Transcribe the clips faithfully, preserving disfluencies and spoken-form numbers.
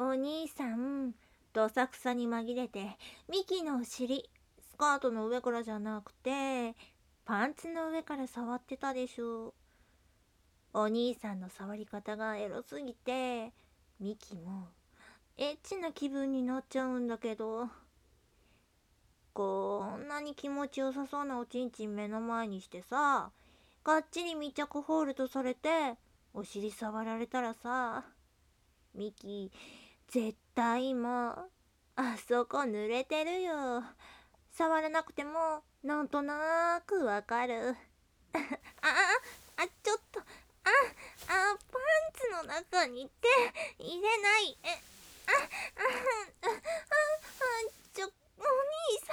お兄さん、どさくさに紛れて、ミキのお尻、スカートの上からじゃなくて、パンツの上から触ってたでしょ。お兄さんの触り方がエロすぎて、ミキもエッチな気分になっちゃうんだけど、こんなに気持ちよさそうなおちんちん目の前にしてさ、がっちり密着ホールドされて、お尻触られたらさ、ミキ、絶対今、あそこ濡れてるよ。触らなくても、なんとなくわかる。ああ、あ、ちょっと、あ、あ、パンツの中に手入れない。え、あ、あ、あ、あ、ちょ、お兄さん。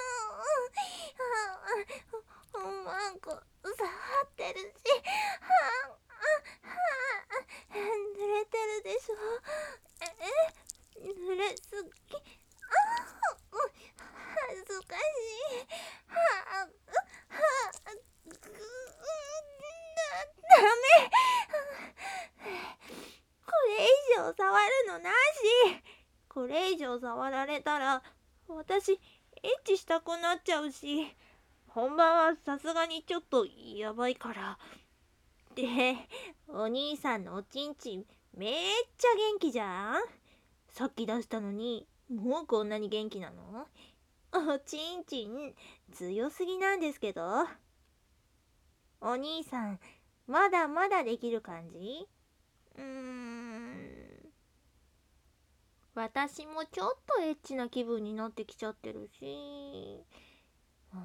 あ、おまんこ、触ってるし、はあ、はあ、濡れてるでしょ。え、濡れすぎ。あ、恥ずかしい。はあ、はあ、ぐ、だ、ダメ。これ以上触るのなし。これ以上触られたら、私、エッチしたくなっちゃうし、本番はさすがにちょっとやばいから。で、お兄さんのおちんちん、めっちゃ元気じゃん。さっき出したのに、もうこんなに元気なの？おちんちん、強すぎなんですけど。お兄さん、まだまだできる感じ？うーん。私もちょっとエッチな気分になってきちゃってるし。あ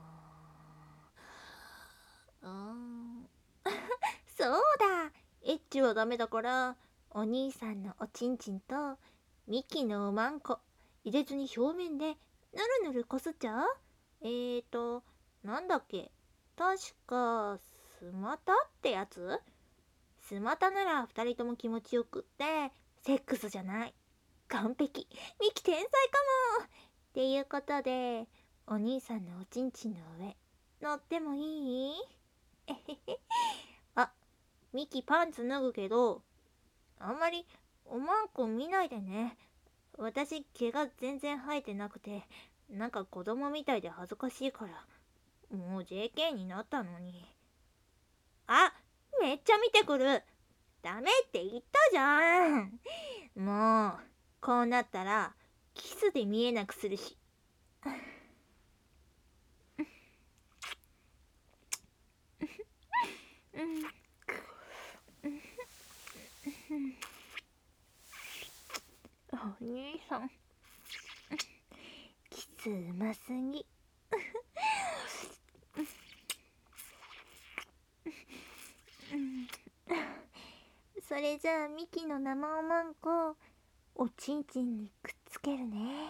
ーあーそうだ。エッチはダメだから、お兄さんのおちんちんとミキのおまんこ入れずに表面でぬるぬるこすっちゃう？えーと、なんだっけ。確か、スマタってやつ？スマタなら二人とも気持ちよくって、セックスじゃない。完璧。ミキ天才かも。っていうことで、お兄さんのおちんちんの上、乗ってもいい？えへへ。あ、ミキパンツ脱ぐけど、あんまりおまんこ見ないでね。私毛が全然生えてなくて、なんか子供みたいで恥ずかしいから、もう ジェーケー になったのに。あ、めっちゃ見てくる。ダメって言ったじゃん。もう、こうなったら、キスで見えなくするし。お兄さん、キスうますぎ。それじゃあミキの生おまんこおちんちんにくっつけるね。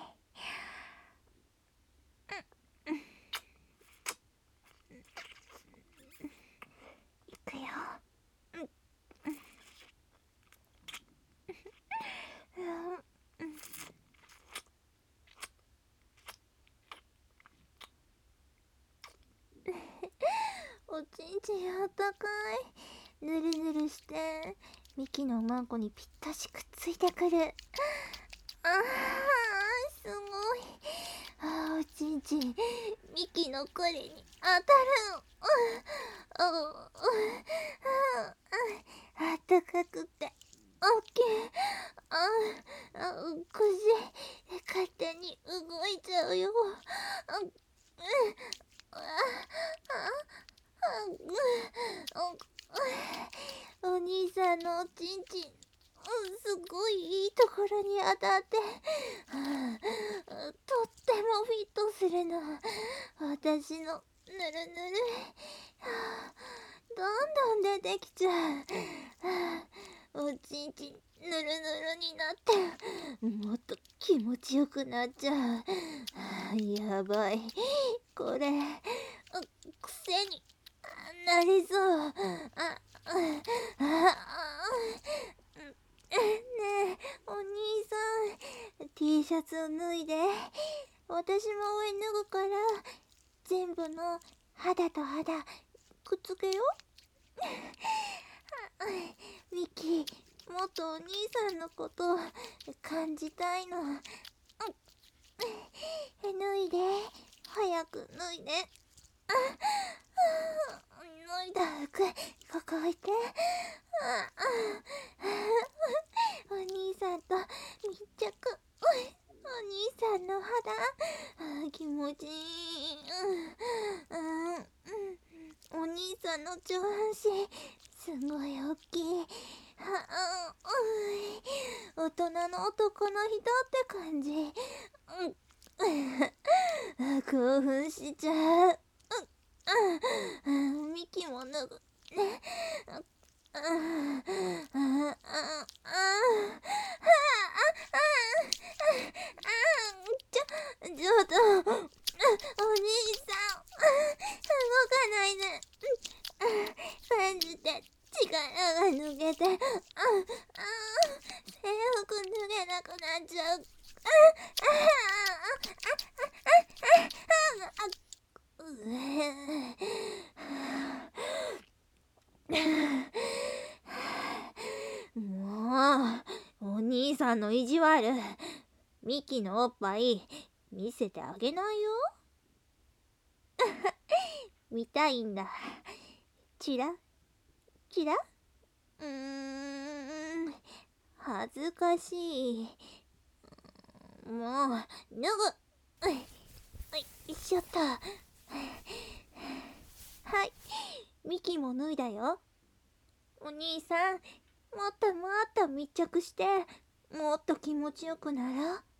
いくよ。おちんちんあったかい。ぬるぬるしてミキのおまんこにぴったしくっついてくる。あー、すごい。あー、おちんちんミキのこれに当たる。あああったかくてオッケー。ああ腰勝手に動いちゃうよ。あああお兄さんのおちんちん、すごいいいところに当たって、とってもフィットするの。私のぬるぬる、どんどん出てきちゃう。おちんちんぬるぬるになってもっと気持ちよくなっちゃう。やばい、これ癖になりそう。あああねえお兄さん、 T シャツを脱いで。私も上脱ぐから全部の肌と肌くっつけよ。ミキ、もっとお兄さんのことを感じたいの。うん、脱いで、早く脱いで。あ、脱いだ服、ここ置いて。ああ、お兄さんと密着。お兄さんの肌、あ、気持ちいい。うん、うん、お兄さんの上半身、すごい大きい。はあ、うん、大人の男の人って感じ。うん、興奮しちゃう。うん、うん、ミキも脱ぐね。うん、うん、うん、うん、ああ、ああ、ちょ、ちょっと、お兄さん、動かないで。感じて、力が抜けて、ああ、制服脱げなくなっちゃう。ああ、ああ、ああ、ああ、うえ。もう、お兄さんの意地悪。ミキのおっぱい見せてあげないよ。見たいんだ。チラチラ。うーん、恥ずかしい。もう、脱ぐ。はい、よいしょっと。はい、ミキも脱いだよ。お兄さん、もっともっと密着して、もっと気持ちよくなろう。